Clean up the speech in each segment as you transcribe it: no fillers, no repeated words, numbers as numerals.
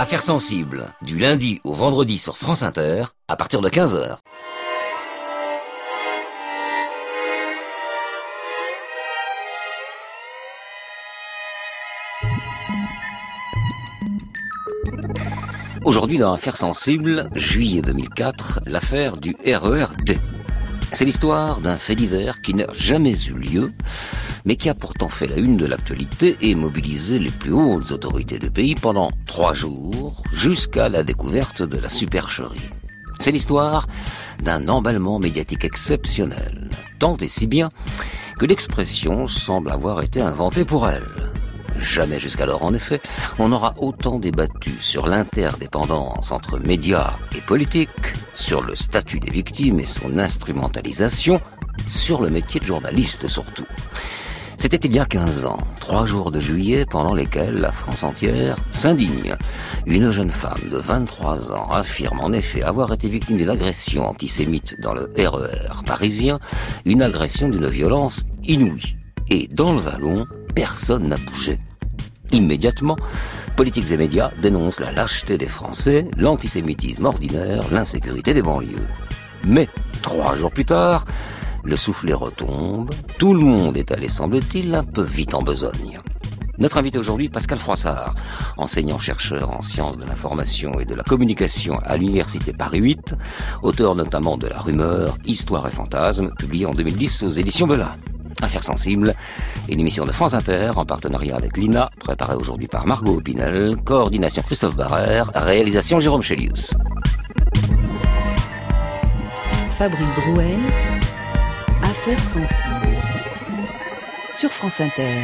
Affaires sensibles, du lundi au vendredi sur France Inter, à partir de 15h. Aujourd'hui dans Affaires sensibles, juillet 2004, l'affaire du RERD. C'est l'histoire d'un fait divers qui n'a jamais eu lieu, mais qui a pourtant fait la une de l'actualité et mobilisé les plus hautes autorités du pays pendant 3 jours, jusqu'à la découverte de la supercherie. C'est l'histoire d'un emballement médiatique exceptionnel, tant et si bien que l'expression semble avoir été inventée pour elle. Jamais jusqu'alors, en effet, on aura autant débattu sur l'interdépendance entre médias et politique, sur le statut des victimes et son instrumentalisation, sur le métier de journaliste surtout. C'était il y a 15 ans, 3 jours de juillet pendant lesquels la France entière s'indigne. Une jeune femme de 23 ans affirme en effet avoir été victime d'une agression antisémite dans le RER parisien, une agression d'une violence inouïe. Et dans le wagon, personne n'a bougé. Immédiatement, politiques et médias dénoncent la lâcheté des Français, l'antisémitisme ordinaire, l'insécurité des banlieues. Mais 3 jours plus tard, le soufflet retombe, tout le monde est allé, semble-t-il, un peu vite en besogne. Notre invité aujourd'hui, Pascal Froissart, enseignant-chercheur en sciences de l'information et de la communication à l'université Paris 8, auteur notamment de La Rumeur, Histoire et Fantasmes, publié en 2010 aux éditions Belin. Affaires sensibles, une émission de France Inter en partenariat avec l'INA, préparée aujourd'hui par Margot Opinel, coordination Christophe Barrère, réalisation Jérôme Chélius. Fabrice Drouel, Affaires sensibles, sur France Inter.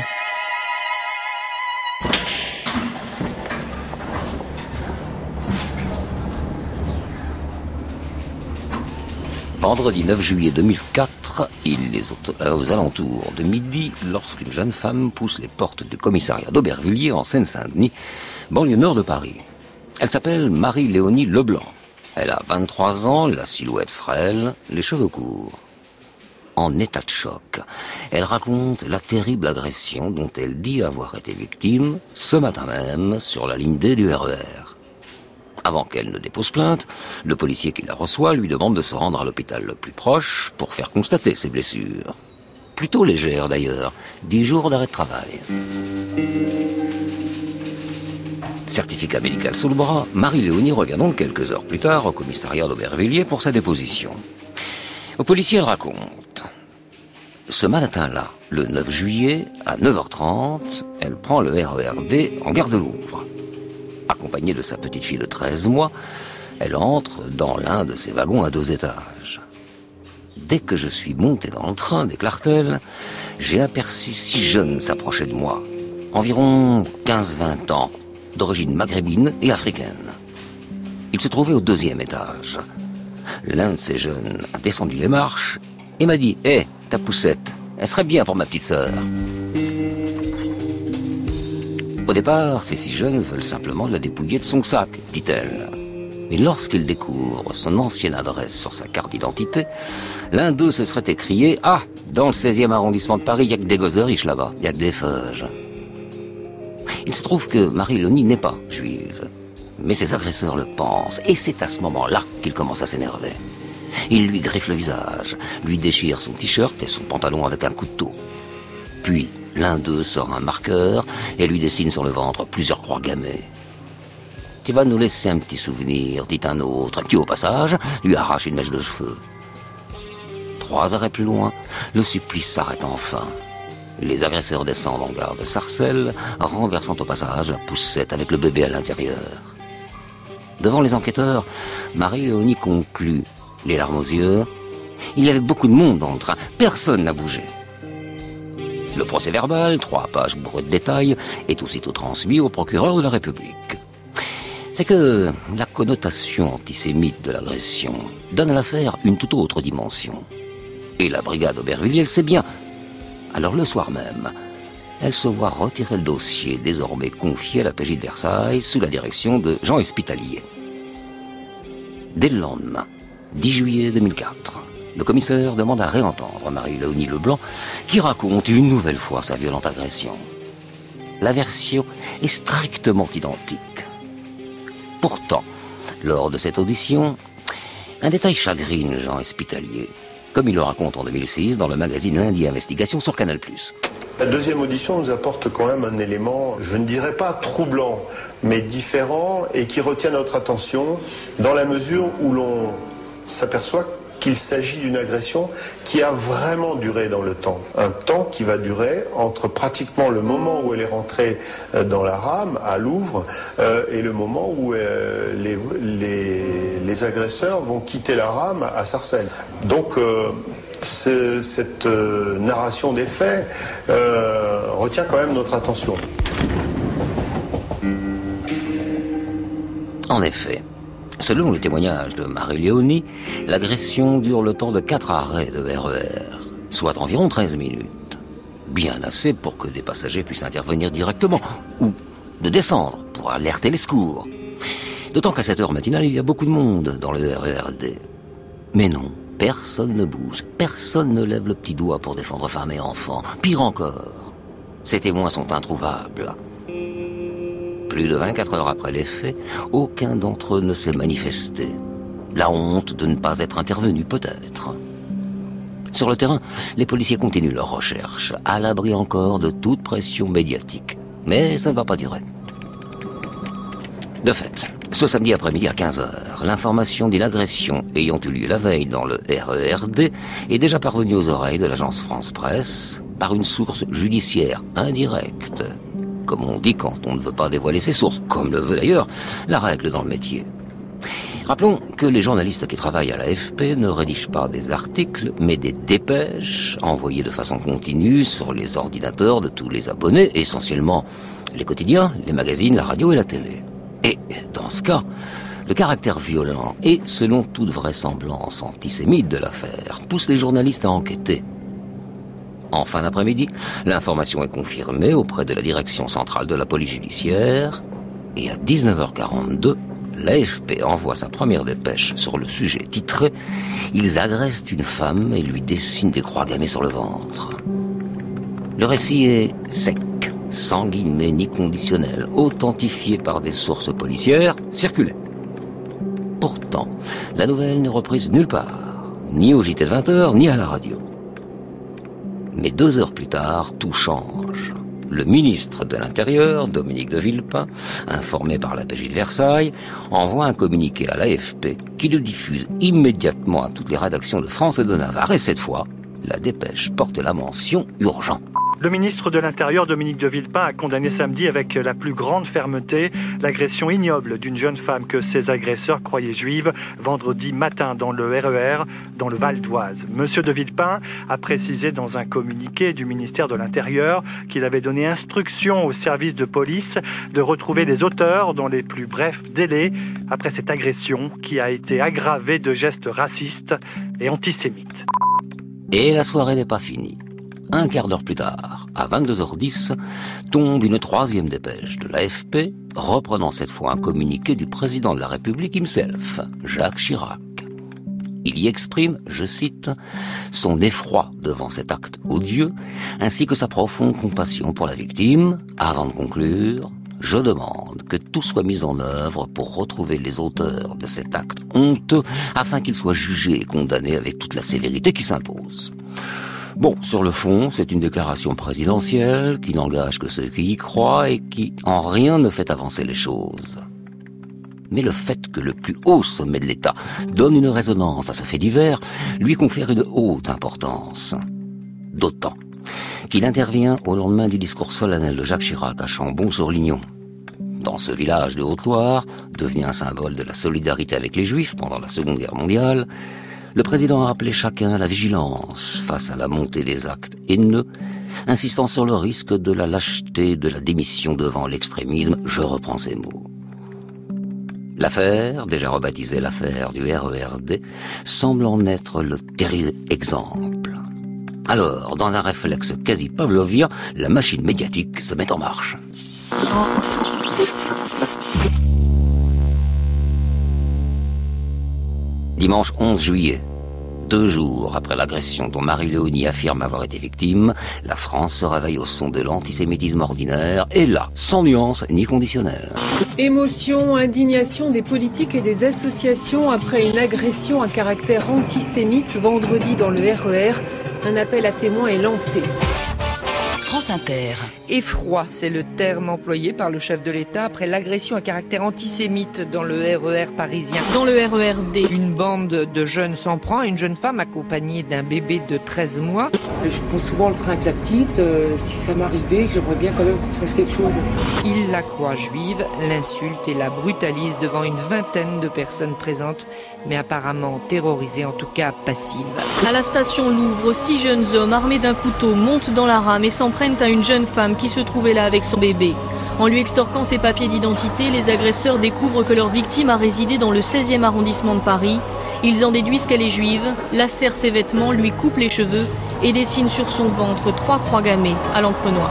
Vendredi 9 juillet 2004, il est aux alentours de midi lorsqu'une jeune femme pousse les portes du commissariat d'Aubervilliers en Seine-Saint-Denis, banlieue nord de Paris. Elle s'appelle Marie-Léonie Leblanc. Elle a 23 ans, la silhouette frêle, les cheveux courts. En état de choc, elle raconte la terrible agression dont elle dit avoir été victime ce matin même sur la ligne D du RER. Avant qu'elle ne dépose plainte, le policier qui la reçoit lui demande de se rendre à l'hôpital le plus proche pour faire constater ses blessures. Plutôt légères d'ailleurs, 10 jours d'arrêt de travail. Certificat médical sous le bras, Marie-Léonie revient donc quelques heures plus tard au commissariat d'Aubervilliers pour sa déposition. Au policier, elle raconte. Ce matin-là, le 9 juillet, à 9h30, elle prend le RERD en gare de Louvre. Accompagnée de sa petite fille de 13 mois, elle entre dans l'un de ces wagons à 2 étages. Dès que je suis monté dans le train, déclare-t-elle, j'ai aperçu 6 jeunes s'approcher de moi, environ 15-20 ans, d'origine maghrébine et africaine. Ils se trouvaient au 2e étage. L'un de ces jeunes a descendu les marches et m'a dit « Hé, ta poussette, elle serait bien pour ma petite sœur ». Au départ, ces 6 jeunes veulent simplement la dépouiller de son sac, dit-elle. Mais lorsqu'ils découvrent son ancienne adresse sur sa carte d'identité, l'un d'eux se serait écrié « Ah, dans le 16e arrondissement de Paris, il n'y a que des gosses riches là-bas, il n'y a que des feuges ». Il se trouve que Marie-Léonie n'est pas juive. Mais ses agresseurs le pensent, et c'est à ce moment-là qu'il commence à s'énerver. Il lui griffe le visage, lui déchire son t-shirt et son pantalon avec un couteau. Puis, l'un d'eux sort un marqueur et lui dessine sur le ventre plusieurs croix gammées. « Tu vas nous laisser un petit souvenir », dit un autre, qui au passage lui arrache une mèche de cheveux. 3 arrêts plus loin, le supplice s'arrête enfin. Les agresseurs descendent en gare de Sarcelles, renversant au passage la poussette avec le bébé à l'intérieur. Devant les enquêteurs, Marie-Léonie conclut, les larmes aux yeux. Il y avait beaucoup de monde dans le train, personne n'a bougé. Le procès-verbal, 3 pages bourrées de détails, est aussitôt transmis au procureur de la République. C'est que la connotation antisémite de l'agression donne à l'affaire une toute autre dimension. Et la brigade Aubervilliers le sait bien. Alors le soir même, elle se voit retirer le dossier désormais confié à la PJ de Versailles sous la direction de Jean Espitalier. Dès le lendemain, 10 juillet 2004, le commissaire demande à réentendre Marie-Léonie Leblanc qui raconte une nouvelle fois sa violente agression. La version est strictement identique. Pourtant, lors de cette audition, un détail chagrine Jean Espitalier, comme il le raconte en 2006 dans le magazine Lundi Investigation sur Canal+. La deuxième audition nous apporte quand même un élément, je ne dirais pas troublant, mais différent et qui retient notre attention dans la mesure où l'on s'aperçoit qu'il s'agit d'une agression qui a vraiment duré dans le temps. Un temps qui va durer entre pratiquement le moment où elle est rentrée dans la rame à Louvre et le moment où les agresseurs vont quitter la rame à Sarcelles. Donc cette narration des faits retient quand même notre attention. En effet, selon le témoignage de Marie Léonie, l'agression dure le temps de 4 arrêts de RER, soit environ 13 minutes. Bien assez pour que des passagers puissent intervenir directement, ou de descendre pour alerter les secours. D'autant qu'à cette heure matinale, il y a beaucoup de monde dans le RERD. Mais non, personne ne bouge, personne ne lève le petit doigt pour défendre femmes et enfants. Pire encore, ces témoins sont introuvables. Plus de 24 heures après les faits, aucun d'entre eux ne s'est manifesté. La honte de ne pas être intervenu, peut-être. Sur le terrain, les policiers continuent leurs recherches, à l'abri encore de toute pression médiatique. Mais ça ne va pas durer. De fait, ce samedi après-midi à 15h, l'information d'une agression ayant eu lieu la veille dans le RERD est déjà parvenue aux oreilles de l'agence France Presse par une source judiciaire indirecte. Comme on dit quand on ne veut pas dévoiler ses sources, comme le veut d'ailleurs la règle dans le métier. Rappelons que les journalistes qui travaillent à l'AFP ne rédigent pas des articles, mais des dépêches envoyées de façon continue sur les ordinateurs de tous les abonnés, essentiellement les quotidiens, les magazines, la radio et la télé. Et dans ce cas, le caractère violent et, selon toute vraisemblance, antisémite de l'affaire pousse les journalistes à enquêter. En fin d'après-midi, l'information est confirmée auprès de la direction centrale de la police judiciaire et à 19h42, l'AFP envoie sa première dépêche sur le sujet titré « Ils agressent une femme et lui dessinent des croix gammées sur le ventre ». Le récit est sec, sans guillemets ni conditionnel, authentifié par des sources policières, circulait. Pourtant, la nouvelle n'est reprise nulle part, ni au JT de 20h, ni à la radio. Mais 2 heures plus tard, tout change. Le ministre de l'Intérieur, Dominique de Villepin, informé par la PJ de Versailles, envoie un communiqué à l'AFP qui le diffuse immédiatement à toutes les rédactions de France et de Navarre. Et cette fois, la dépêche porte la mention « urgent ». Le ministre de l'Intérieur, Dominique de Villepin, a condamné samedi avec la plus grande fermeté l'agression ignoble d'une jeune femme que ses agresseurs croyaient juive vendredi matin dans le RER, dans le Val d'Oise. Monsieur de Villepin a précisé dans un communiqué du ministère de l'Intérieur qu'il avait donné instruction aux services de police de retrouver les auteurs dans les plus brefs délais après cette agression qui a été aggravée de gestes racistes et antisémites. Et la soirée n'est pas finie. Un quart d'heure plus tard, à 22h10, tombe une 3e dépêche de l'AFP, reprenant cette fois un communiqué du président de la République himself, Jacques Chirac. Il y exprime, je cite, son effroi devant cet acte odieux, ainsi que sa profonde compassion pour la victime, avant de conclure, je demande que tout soit mis en œuvre pour retrouver les auteurs de cet acte honteux, afin qu'ils soient jugés et condamnés avec toute la sévérité qui s'impose. Bon, sur le fond, c'est une déclaration présidentielle qui n'engage que ceux qui y croient et qui, en rien, ne fait avancer les choses. Mais le fait que le plus haut sommet de l'État donne une résonance à ce fait divers lui confère une haute importance. D'autant qu'il intervient au lendemain du discours solennel de Jacques Chirac à Chambon-sur-Lignon. Dans ce village de Haute-Loire, devenu un symbole de la solidarité avec les Juifs pendant la Seconde Guerre mondiale, le président a appelé chacun à la vigilance face à la montée des actes haineux, insistant sur le risque de la lâcheté, de la démission devant l'extrémisme, je reprends ces mots. L'affaire, déjà rebaptisée l'affaire du RERD, semble en être le terrible exemple. Alors, dans un réflexe quasi pavlovien, la machine médiatique se met en marche. Dimanche 11 juillet, 2 jours après l'agression dont Marie-Léonie affirme avoir été victime, la France se réveille au son de l'antisémitisme ordinaire, et là, sans nuance ni conditionnel. Émotion, indignation des politiques et des associations après une agression à caractère antisémite vendredi dans le RER. Un appel à témoins est lancé. France Inter. Effroi, c'est le terme employé par le chef de l'État après l'agression à caractère antisémite dans le RER parisien. Dans le RERD. Une bande de jeunes s'en prend à une jeune femme accompagnée d'un bébé de 13 mois. Je prends souvent le train avec la petite. Si ça m'arrivait, j'aimerais bien quand même qu'on fasse quelque chose. Il la croit juive, l'insulte et la brutalise devant une vingtaine de personnes présentes, mais apparemment terrorisées, en tout cas passives. À la station Louvre, 6 jeunes hommes armés d'un couteau montent dans la rame et s'en prennent à une jeune femme qui se trouvait là avec son bébé. En lui extorquant ses papiers d'identité, les agresseurs découvrent que leur victime a résidé dans le 16e arrondissement de Paris. Ils en déduisent qu'elle est juive, lacèrent ses vêtements, lui coupent les cheveux et dessinent sur son ventre 3 croix gammées à l'encre noire.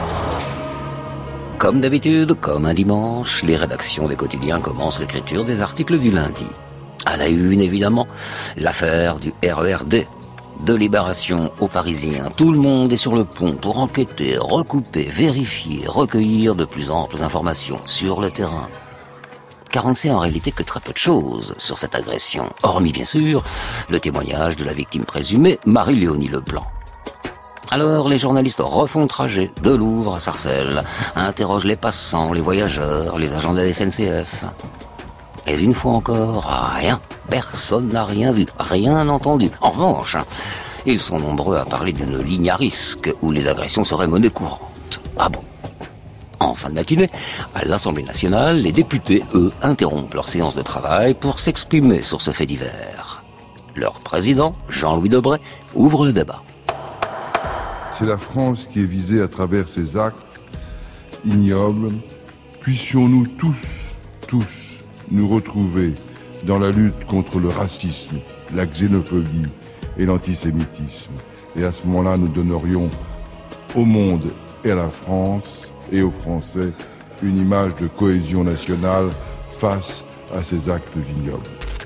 Comme d'habitude, comme un dimanche, les rédactions des quotidiens commencent l'écriture des articles du lundi. À la une, évidemment, l'affaire du RERD. De Libération aux Parisiens, tout le monde est sur le pont pour enquêter, recouper, vérifier, recueillir de plus amples informations sur le terrain. Car on ne sait en réalité que très peu de choses sur cette agression, hormis bien sûr le témoignage de la victime présumée, Marie-Léonie Leblanc. Alors les journalistes refont le trajet de Louvre à Sarcelles, interrogent les passants, les voyageurs, les agents de la SNCF. Et une fois encore, rien. Personne n'a rien vu, rien entendu. En revanche, ils sont nombreux à parler d'une ligne à risque où les agressions seraient monnaie courante. Ah bon? En fin de matinée, à l'Assemblée nationale, les députés, eux, interrompent leur séance de travail pour s'exprimer sur ce fait divers. Leur président, Jean-Louis Debré, ouvre le débat. C'est la France qui est visée à travers ces actes ignobles. Puissions-nous tous, nous retrouver dans la lutte contre le racisme, la xénophobie et l'antisémitisme. Et à ce moment-là, nous donnerions au monde et à la France et aux Français une image de cohésion nationale face à ces actes ignobles.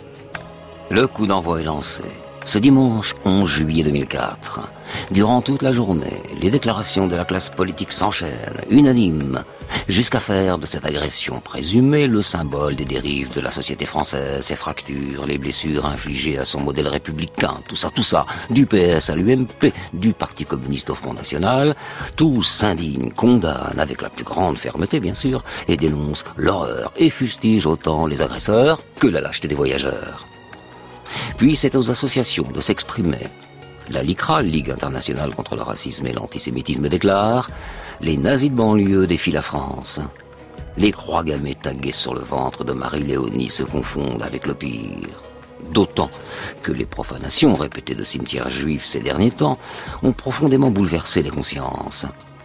Le coup d'envoi est lancé. Ce dimanche 11 juillet 2004, durant toute la journée, les déclarations de la classe politique s'enchaînent, unanimes, jusqu'à faire de cette agression présumée le symbole des dérives de la société française, ses fractures, les blessures infligées à son modèle républicain, tout ça, du PS à l'UMP, du Parti communiste au Front National, tous s'indignent, condamnent avec la plus grande fermeté bien sûr, et dénoncent l'horreur et fustigent autant les agresseurs que la lâcheté des voyageurs. Puis c'est aux associations de s'exprimer. La LICRA, Ligue internationale contre le racisme et l'antisémitisme, déclare « Les nazis de banlieue défient la France ». Les croix gammées taguées sur le ventre de Marie-Léonie se confondent avec le pire. D'autant que les profanations répétées de cimetières juifs ces derniers temps ont profondément bouleversé les consciences.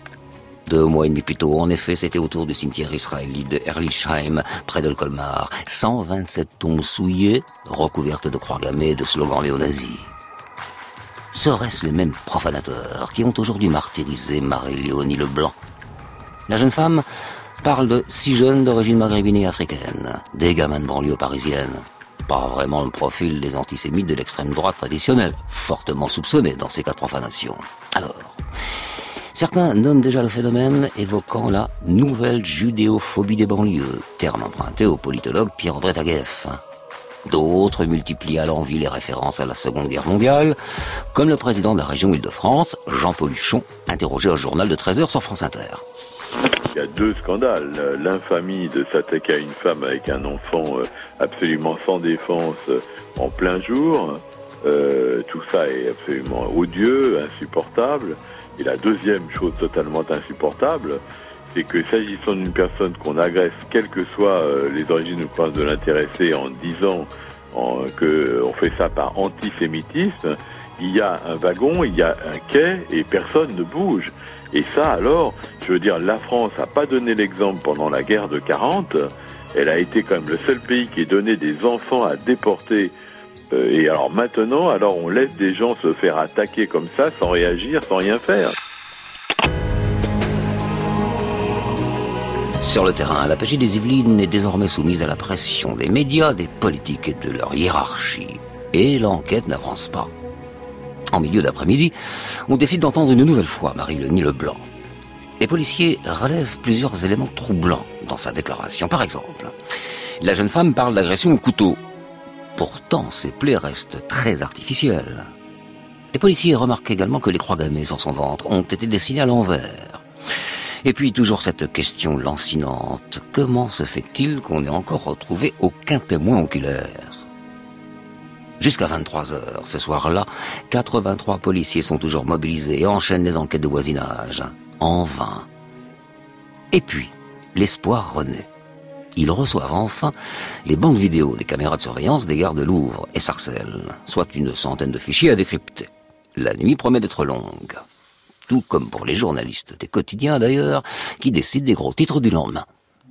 2 mois et demi plus tôt, en effet, c'était autour du cimetière israélite de Herlisheim, près de Colmar. 127 tombes souillées, recouvertes de croix gammées et de slogans néo-nazis. Seraient-ce les mêmes profanateurs qui ont aujourd'hui martyrisé Marie-Léonie Leblanc? La jeune femme parle de 6 jeunes d'origine maghrébine et africaine, des gamins de banlieue parisienne. Pas vraiment le profil des antisémites de l'extrême droite traditionnelle, fortement soupçonnés dans ces cas de profanation. Alors, certains nomment déjà le phénomène, évoquant la nouvelle judéophobie des banlieues, terme emprunté au politologue Pierre-André Taguieff. D'autres multiplient à l'envi les références à la Seconde Guerre mondiale, comme le président de la région Île-de-France, Jean-Paul Huchon, interrogé au journal de 13h sur France Inter. Il y a 2 scandales. L'infamie de s'attaquer à une femme avec un enfant absolument sans défense en plein jour. Tout ça est absolument odieux, insupportable. Et la deuxième chose totalement insupportable, c'est que s'agissant d'une personne qu'on agresse, quelles que soient les origines ou croyances de l'intéressé, en disant qu'on fait ça par antisémitisme, il y a un wagon, il y a un quai et personne ne bouge. Et ça alors, je veux dire, la France n'a pas donné l'exemple pendant la guerre de 40, elle a été quand même le seul pays qui ait donné des enfants à déporter. Et alors maintenant, on laisse des gens se faire attaquer comme ça, sans réagir, sans rien faire. Sur le terrain, la PJ des Yvelines est désormais soumise à la pression des médias, des politiques et de leur hiérarchie. Et l'enquête n'avance pas. En milieu d'après-midi, on décide d'entendre une nouvelle fois Marie-Léonie Leblanc. Les policiers relèvent plusieurs éléments troublants dans sa déclaration. Par exemple, la jeune femme parle d'agression au couteau. Pourtant, ses plaies restent très artificielles. Les policiers remarquent également que les croix gammées sur son ventre ont été dessinées à l'envers. Et puis, toujours cette question lancinante. Comment se fait-il qu'on n'ait encore retrouvé aucun témoin oculaire ? Jusqu'à 23h, ce soir-là, 83 policiers sont toujours mobilisés et enchaînent les enquêtes de voisinage. En vain. Et puis, l'espoir renaît. Ils reçoivent enfin les bandes vidéo des caméras de surveillance des gares de Louvre et Sarcelles, soit une centaine de fichiers à décrypter. La nuit promet d'être longue. Tout comme pour les journalistes des quotidiens d'ailleurs, qui décident des gros titres du lendemain.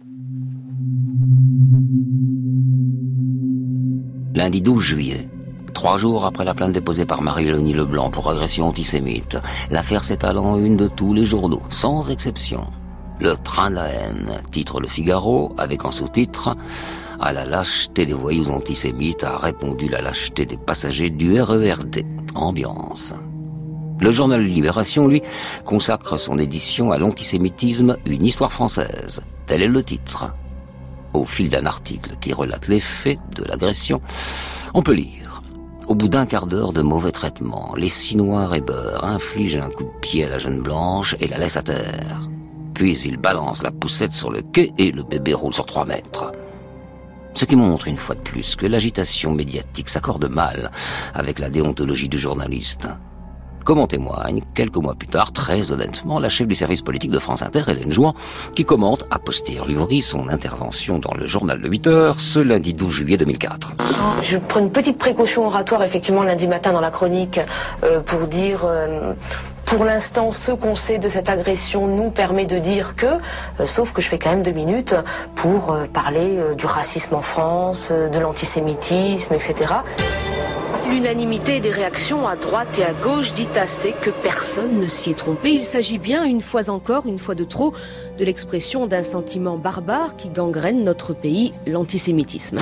Lundi 12 juillet. 3 jours après la plainte déposée par Marie-Léonie Leblanc pour agression antisémite, l'affaire s'étale en une de tous les journaux, sans exception. Le train de la haine, titre Le Figaro, avec en sous-titre « À la lâcheté des voyous antisémites a répondu la lâcheté des passagers du RERD ». Ambiance. Le journal Libération, lui, consacre son édition à l'antisémitisme, une histoire française. Tel est le titre. Au fil d'un article qui relate les faits de l'agression, on peut lire: au bout d'un quart d'heure de mauvais traitements, les Sinois rébeurs infligent un coup de pied à la jeune blanche et la laissent à terre. Puis ils balancent la poussette sur le quai et le bébé roule sur 3 mètres. Ce qui montre une fois de plus que l'agitation médiatique s'accorde mal avec la déontologie du journaliste. Comme en témoigne, quelques mois plus tard, très honnêtement, la chef du service politique de France Inter, Hélène Jouan, qui commente a posteriori son intervention dans le journal de 8 heures ce lundi 12 juillet 2004. Je prends une petite précaution oratoire effectivement lundi matin dans la chronique pour dire... Pour l'instant, ce qu'on sait de cette agression nous permet de dire que, sauf que je fais quand même 2 minutes pour parler du racisme en France, de l'antisémitisme, etc. L'unanimité des réactions à droite et à gauche dit assez que personne ne s'y est trompé. Il s'agit bien, une fois encore, une fois de trop, de l'expression d'un sentiment barbare qui gangrène notre pays, l'antisémitisme.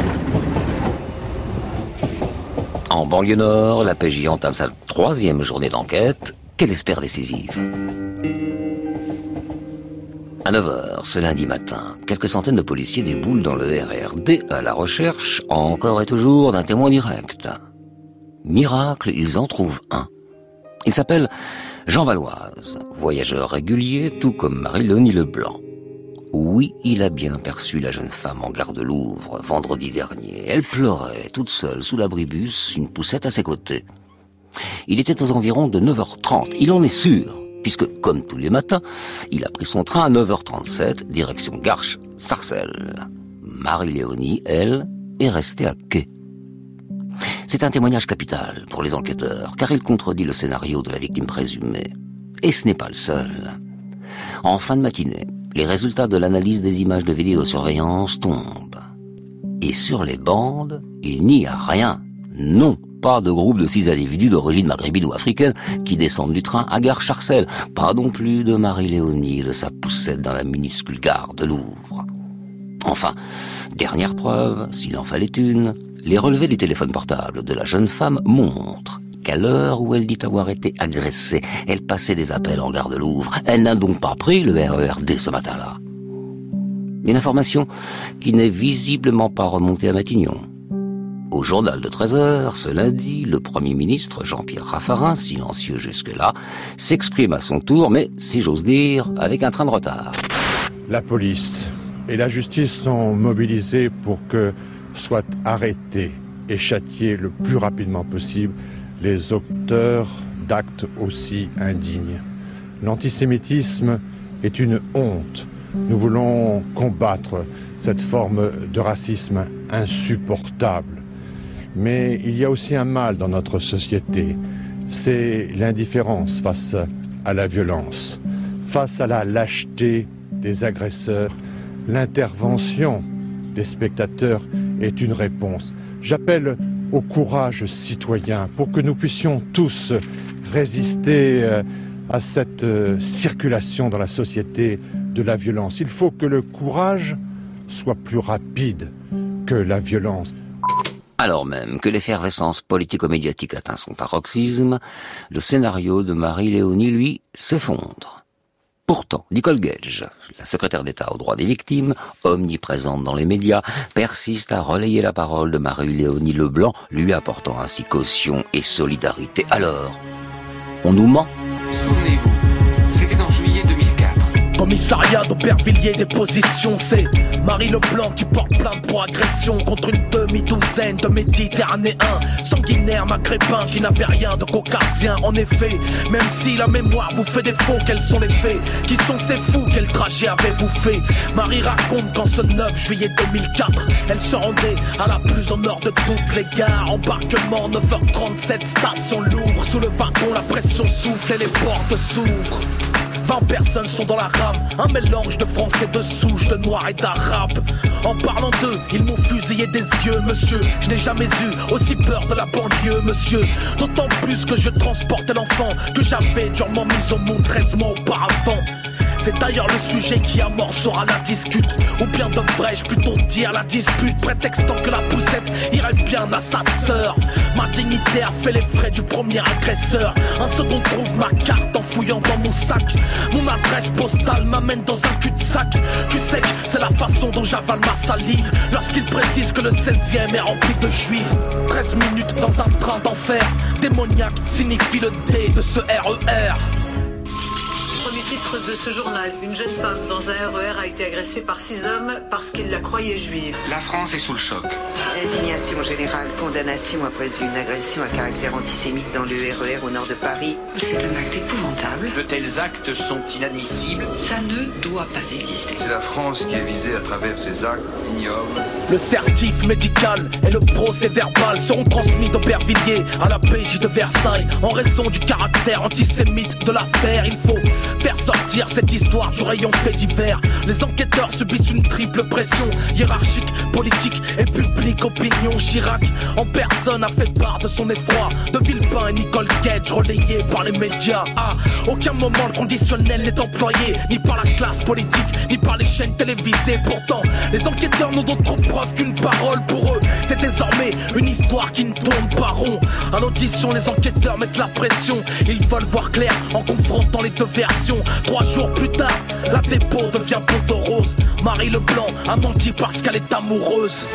En banlieue nord, la PJ entame sa 3e journée d'enquête, qu'elle espère décisive. À 9h, ce lundi matin, quelques centaines de policiers déboulent dans le RERD à la recherche, encore et toujours, d'un témoin direct. Miracle, ils en trouvent un. Il s'appelle Jean Valoise, voyageur régulier, tout comme Marie-Léonie Leblanc. Oui, il a bien perçu la jeune femme en gare de Louvre, vendredi dernier. Elle pleurait, toute seule, sous l'abribus, une poussette à ses côtés. Il était aux environs de 9h30, il en est sûr, puisque, comme tous les matins, il a pris son train à 9h37, direction Garches-Sarcelles. Marie-Léonie, elle, est restée à quai. C'est un témoignage capital pour les enquêteurs, car il contredit le scénario de la victime présumée. Et ce n'est pas le seul. En fin de matinée, les résultats de l'analyse des images de vidéosurveillance tombent. Et sur les bandes, il n'y a rien. Non, pas de groupe de 6 individus d'origine maghrébine ou africaine qui descendent du train à Garches-Sarcelles. Pas non plus de Marie-Léonie et de sa poussette dans la minuscule gare de Louvre. Enfin, dernière preuve, s'il en fallait une, les relevés du téléphone portable de la jeune femme montrent qu'à l'heure où elle dit avoir été agressée, elle passait des appels en gare de Louvre. Elle n'a donc pas pris le RERD ce matin-là. Une information qui n'est visiblement pas remontée à Matignon. Au journal de 13h, ce lundi, le Premier ministre Jean-Pierre Raffarin, silencieux jusque-là, s'exprime à son tour, mais, si j'ose dire, avec un train de retard. La police et la justice sont mobilisés pour que soient arrêtés et châtiés le plus rapidement possible les auteurs d'actes aussi indignes. L'antisémitisme est une honte. Nous voulons combattre cette forme de racisme insupportable. Mais il y a aussi un mal dans notre société. C'est l'indifférence face à la violence, face à la lâcheté des agresseurs. L'intervention des spectateurs est une réponse. J'appelle au courage citoyen pour que nous puissions tous résister à cette circulation dans la société de la violence. Il faut que le courage soit plus rapide que la violence. Alors même que l'effervescence politico-médiatique atteint son paroxysme, le scénario de Marie-Léonie, lui, s'effondre. Pourtant, Nicole Gage, la secrétaire d'État aux droits des victimes, omniprésente dans les médias, persiste à relayer la parole de Marie-Léonie Leblanc, lui apportant ainsi caution et solidarité. Alors, on nous ment ? Souvenez-vous, c'était en juillet 2004. Commissariat d'Aubervilliers, déposition, c'est Marie Leblanc qui porte plainte pour agression contre une demi-douzaine de Méditerranéens sanguinaires maghrébins qui n'avaient rien de caucasien. En effet, même si la mémoire vous fait défaut, quels sont les faits? Qui sont ces fous? Quel trajet avez-vous fait? Marie raconte qu'en ce 9 juillet 2004, elle se rendait à la plus au nord de toutes les gares. Embarquement 9h37, station Louvre. Sous le wagon, la pression souffle et les portes s'ouvrent. 20 personnes sont dans la rame, un mélange de français, de souche, de noirs et d'arabes. En parlant d'eux, ils m'ont fusillé des yeux, monsieur. Je n'ai jamais eu aussi peur de la banlieue, monsieur. D'autant plus que je transportais l'enfant que j'avais durement mis au monde 13 mois auparavant. C'est d'ailleurs le sujet qui amorcera la discute. Ou bien devrais-je plutôt dire la dispute, prétextant que la poussette irait bien à sa sœur. Ma dignité a fait les frais du premier agresseur. Un second trouve ma carte en fouillant dans mon sac. Mon adresse postale m'amène dans un cul-de-sac. Tu sais que c'est la façon dont j'avale ma salive lorsqu'il précise que le 16e est rempli de juifs. 13 minutes dans un train d'enfer. Démoniaque signifie le D de ce RER. Premier titre de ce journal, une jeune femme dans un RER a été agressée par 6 hommes parce qu'ils la croyaient juive. La France est sous le choc. Indignation générale, condamnation après une agression à caractère antisémite dans le RER au nord de Paris. C'est un acte épouvantable. De tels actes sont inadmissibles. Ça ne doit pas exister. C'est la France qui est visée à travers ces actes ignobles. Le certif médical et le procès-verbal seront transmis d'Aubervilliers à la PJ de Versailles. En raison du caractère antisémite de l'affaire, il faut faire sortir cette histoire du rayon fait divers. Les enquêteurs subissent une triple pression hiérarchique, politique et publique. Opinion, Chirac en personne a fait part de son effroi. De Villepin et Nicole Gage relayés par les médias. À aucun moment le conditionnel n'est employé, ni par la classe politique, ni par les chaînes télévisées. Pourtant, les enquêteurs n'ont d'autre preuve qu'une parole. Pour eux, c'est désormais une histoire qui ne tourne pas rond. À l'audition, les enquêteurs mettent la pression. Ils veulent voir clair en confrontant les deux versions. 3 jours plus tard, la dépôt devient peau de rose. Marie Leblanc a menti parce qu'elle est amoureuse.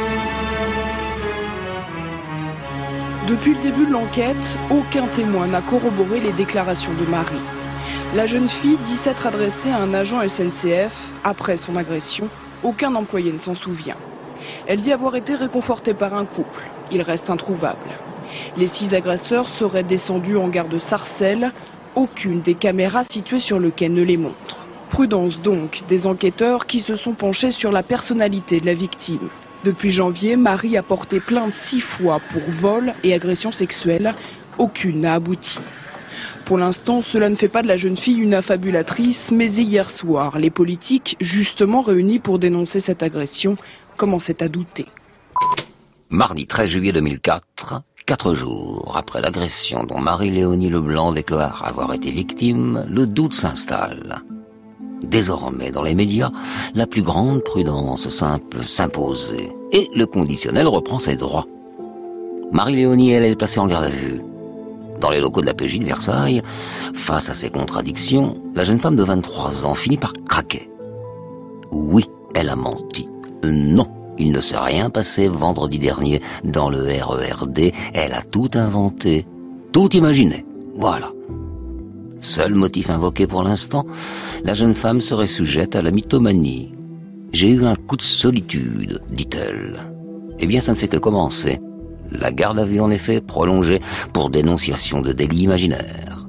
Depuis le début de l'enquête, aucun témoin n'a corroboré les déclarations de Marie. La jeune fille dit s'être adressée à un agent SNCF après son agression. Aucun employé ne s'en souvient. Elle dit avoir été réconfortée par un couple. Il reste introuvable. Les 6 agresseurs seraient descendus en gare de Sarcelles. Aucune des caméras situées sur le quai ne les montre. Prudence donc des enquêteurs qui se sont penchés sur la personnalité de la victime. Depuis janvier, Marie a porté plainte 6 fois pour vol et agression sexuelle. Aucune n'a abouti. Pour l'instant, cela ne fait pas de la jeune fille une affabulatrice, mais hier soir, les politiques, justement réunis pour dénoncer cette agression, commençaient à douter. Mardi 13 juillet 2004, 4 jours après l'agression dont Marie-Léonie Leblanc déclare avoir été victime, le doute s'installe. Désormais, dans les médias, la plus grande prudence semble s'imposer et le conditionnel reprend ses droits. Marie-Léonie, elle est placée en garde à vue. Dans les locaux de la PJ de Versailles, face à ces contradictions, la jeune femme de 23 ans finit par craquer. Oui, elle a menti. Non, il ne s'est rien passé vendredi dernier dans le RERD. Elle a tout inventé, tout imaginé. Voilà. Seul motif invoqué pour l'instant, la jeune femme serait sujette à la mythomanie. J'ai eu un coup de solitude, dit-elle. Eh bien, ça ne fait que commencer. La garde à vue, en effet, prolongée pour dénonciation de délits imaginaires.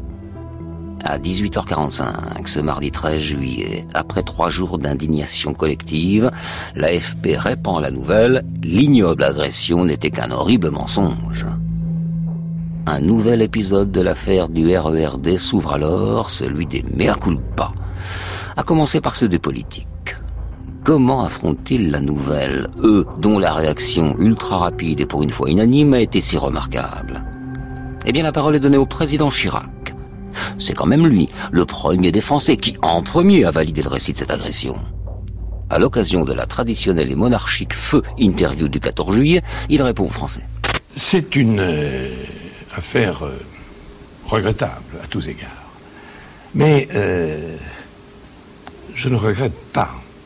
À 18h45, ce mardi 13 juillet, après 3 jours d'indignation collective, l'AFP répand la nouvelle « L'ignoble agression n'était qu'un horrible mensonge ». Un nouvel épisode de l'affaire du RERD s'ouvre alors, celui des mea culpa, à commencer par ceux des politiques. Comment affrontent-ils la nouvelle, eux dont la réaction ultra rapide et pour une fois unanime a été si remarquable? Eh bien, la parole est donnée au président Chirac. C'est quand même lui, le premier des Français, qui en premier a validé le récit de cette agression. À l'occasion de la traditionnelle et monarchique feu interview du 14 juillet, il répond en français. C'est une affaire regrettable à tous égards. Mais je ne regrette pas.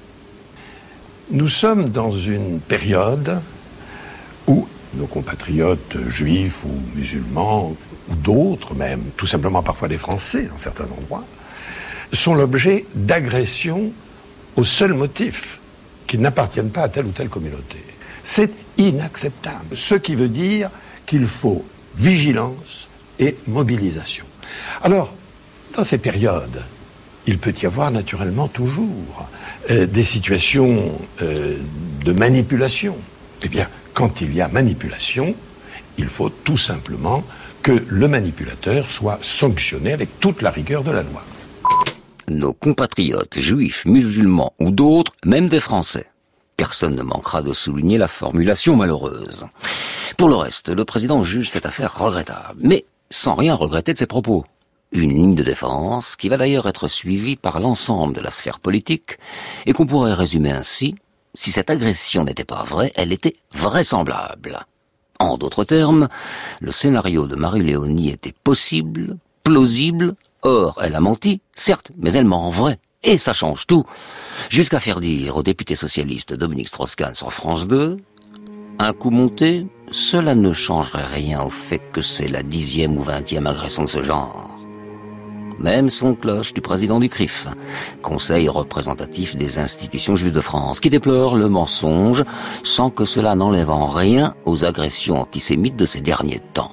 Nous sommes dans une période où nos compatriotes juifs ou musulmans, ou d'autres même, tout simplement parfois des Français dans certains endroits, sont l'objet d'agressions au seul motif qu'ils n'appartiennent pas à telle ou telle communauté. C'est inacceptable. Ce qui veut dire qu'il faut vigilance et mobilisation. Alors, dans ces périodes, il peut y avoir naturellement toujours des situations de manipulation. Eh bien, quand il y a manipulation, il faut tout simplement que le manipulateur soit sanctionné avec toute la rigueur de la loi. Nos compatriotes juifs, musulmans ou d'autres, même des Français. Personne ne manquera de souligner la formulation malheureuse. Pour le reste, le président juge cette affaire regrettable, mais sans rien regretter de ses propos. Une ligne de défense qui va d'ailleurs être suivie par l'ensemble de la sphère politique et qu'on pourrait résumer ainsi: si cette agression n'était pas vraie, elle était vraisemblable. En d'autres termes, le scénario de Marie-Léonie était possible, plausible. Or, elle a menti, certes, mais elle ment en vrai. Et ça change tout. Jusqu'à faire dire au député socialiste Dominique Strauss-Kahn sur France 2, un coup monté, cela ne changerait rien au fait que c'est la 10e ou 20e agression de ce genre. Même son cloche du président du CRIF, Conseil représentatif des institutions juives de France, qui déplore le mensonge sans que cela n'enlève en rien aux agressions antisémites de ces derniers temps.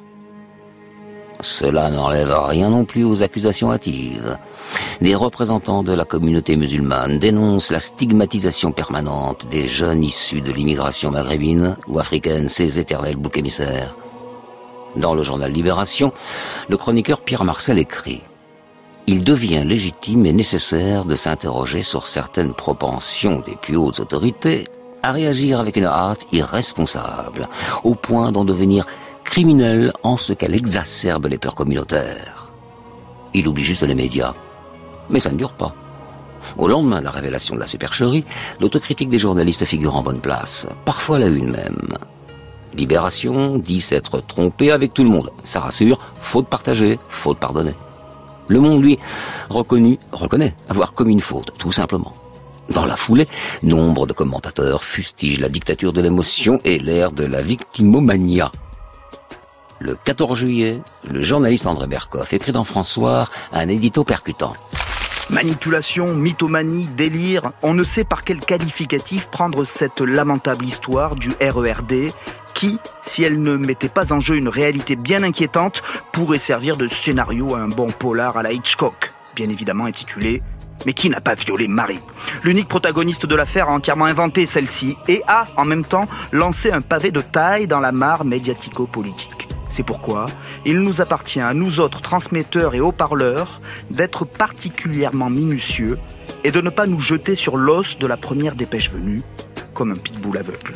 Cela n'enlève rien non plus aux accusations hâtives. Des représentants de la communauté musulmane dénoncent la stigmatisation permanente des jeunes issus de l'immigration maghrébine ou africaine, ces éternels boucs émissaires. Dans le journal Libération, le chroniqueur Pierre Marcel écrit: il devient légitime et nécessaire de s'interroger sur certaines propensions des plus hautes autorités à réagir avec une hâte irresponsable, au point d'en devenir criminelle en ce qu'elle exacerbe les peurs communautaires. Il oublie juste les médias. Mais ça ne dure pas. Au lendemain de la révélation de la supercherie, l'autocritique des journalistes figure en bonne place, parfois la une même. Libération dit s'être trompé avec tout le monde. Ça rassure, faute partagée, faute pardonnée. Le Monde, lui, reconnaît avoir commis une faute, tout simplement. Dans la foulée, nombre de commentateurs fustigent la dictature de l'émotion et l'ère de la victimomania. Le 14 juillet, le journaliste André Berkoff écrit dans France Soir un édito percutant. Manipulation, mythomanie, délire, on ne sait par quel qualificatif prendre cette lamentable histoire du RERD qui, si elle ne mettait pas en jeu une réalité bien inquiétante, pourrait servir de scénario à un bon polar à la Hitchcock, bien évidemment intitulé « Mais qui n'a pas violé Marie ?» L'unique protagoniste de l'affaire a entièrement inventé celle-ci et a, en même temps, lancé un pavé de taille dans la mare médiatico-politique. C'est pourquoi il nous appartient à nous autres transmetteurs et haut-parleurs d'être particulièrement minutieux et de ne pas nous jeter sur l'os de la première dépêche venue, comme un pitbull aveugle.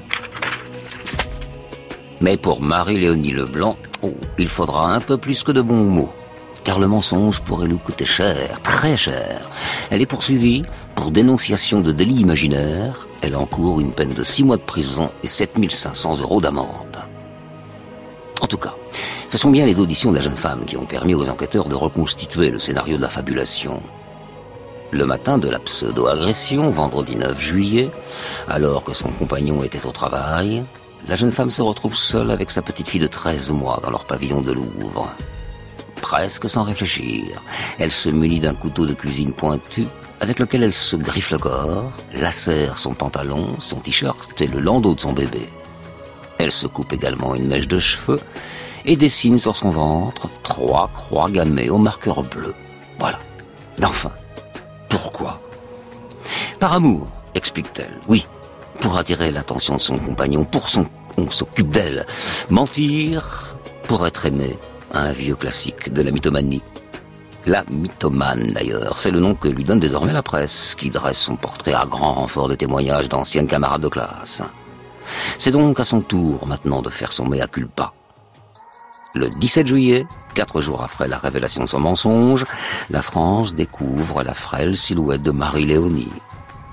Mais pour Marie-Léonie Leblanc, il faudra un peu plus que de bons mots. Car le mensonge pourrait lui coûter cher, très cher. Elle est poursuivie pour dénonciation de délit imaginaire. Elle encourt une peine de 6 mois de prison et 7 500 € d'amende. En tout cas, ce sont bien les auditions de la jeune femme qui ont permis aux enquêteurs de reconstituer le scénario de la fabulation. Le matin de la pseudo-agression, vendredi 9 juillet, alors que son compagnon était au travail, la jeune femme se retrouve seule avec sa petite fille de 13 mois dans leur pavillon de Louvre. Presque sans réfléchir, elle se munit d'un couteau de cuisine pointu avec lequel elle se griffe le corps, lacère son pantalon, son t-shirt et le landau de son bébé. Elle se coupe également une mèche de cheveux et dessine sur son ventre 3 croix gammées au marqueur bleu. Voilà. Mais enfin, pourquoi ? Par amour, explique-t-elle. Oui, pour attirer l'attention de son compagnon, on s'occupe d'elle. Mentir pour être aimé, un vieux classique de la mythomanie. La mythomane, d'ailleurs, c'est le nom que lui donne désormais la presse, qui dresse son portrait à grand renfort de témoignages d'anciennes camarades de classe. C'est donc à son tour maintenant de faire son mea culpa. Le 17 juillet, 4 jours après la révélation de son mensonge, la France découvre la frêle silhouette de Marie-Léonie.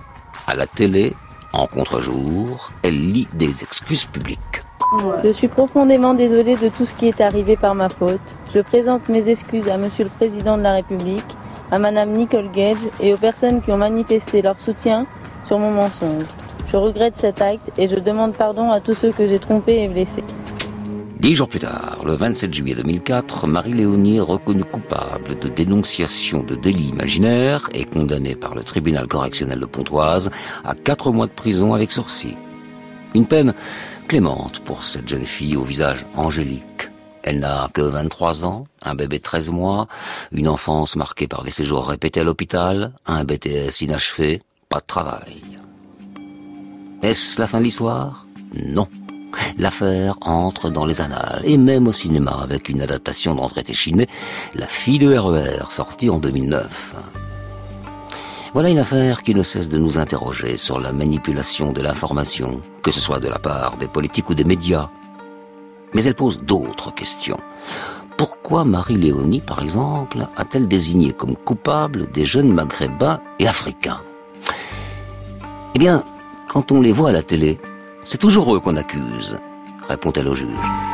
À la télé, en contre-jour, elle lit des excuses publiques. Je suis profondément désolée de tout ce qui est arrivé par ma faute. Je présente mes excuses à Monsieur le Président de la République, à Madame Nicole Gage et aux personnes qui ont manifesté leur soutien sur mon mensonge. Je regrette cet acte et je demande pardon à tous ceux que j'ai trompés et blessés. 10 jours plus tard, le 27 juillet 2004, Marie-Léonie est reconnue coupable de dénonciation de délits imaginaires et condamnée par le tribunal correctionnel de Pontoise à 4 mois de prison avec sursis. Une peine clémente pour cette jeune fille au visage angélique. Elle n'a que 23 ans, un bébé de 13 mois, une enfance marquée par des séjours répétés à l'hôpital, un BTS inachevé, pas de travail. Est-ce la fin de l'histoire ? Non. L'affaire entre dans les annales, et même au cinéma, avec une adaptation d'André Téchiné, La fille de RER, sortie en 2009. Voilà une affaire qui ne cesse de nous interroger sur la manipulation de l'information, que ce soit de la part des politiques ou des médias. Mais elle pose d'autres questions. Pourquoi Marie-Léonie, par exemple, a-t-elle désigné comme coupables des jeunes maghrébins et africains ? Eh bien, quand on les voit à la télé, c'est toujours eux qu'on accuse, répond-elle au juge.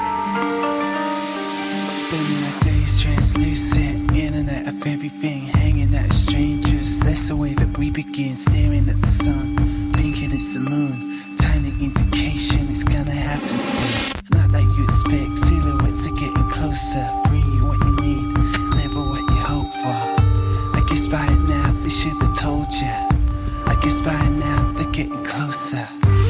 Spending our days translucent, internet of everything, hanging out as strangers. That's the way that we begin, staring at the sun, thinking it's the moon. Tiny indication it's gonna happen soon. Not like you expect, silhouettes are getting closer. Bring you what you need, never what you hope for. I guess by now they should have told you. I guess by now they're getting closer.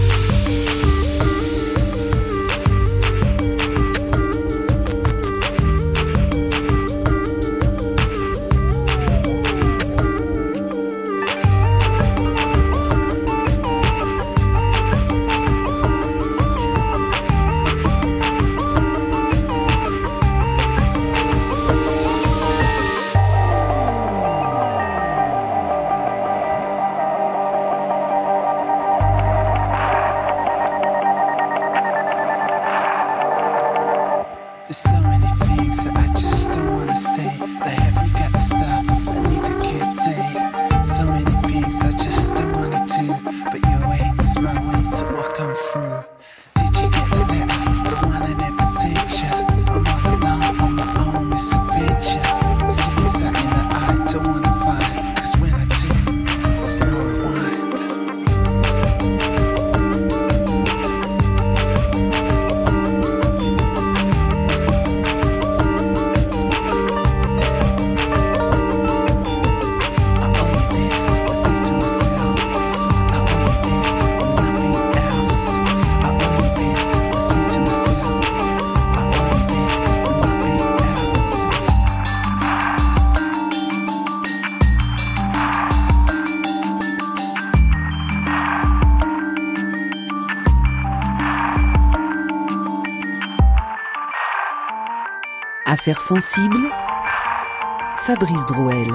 Affaires sensibles, Fabrice Drouel.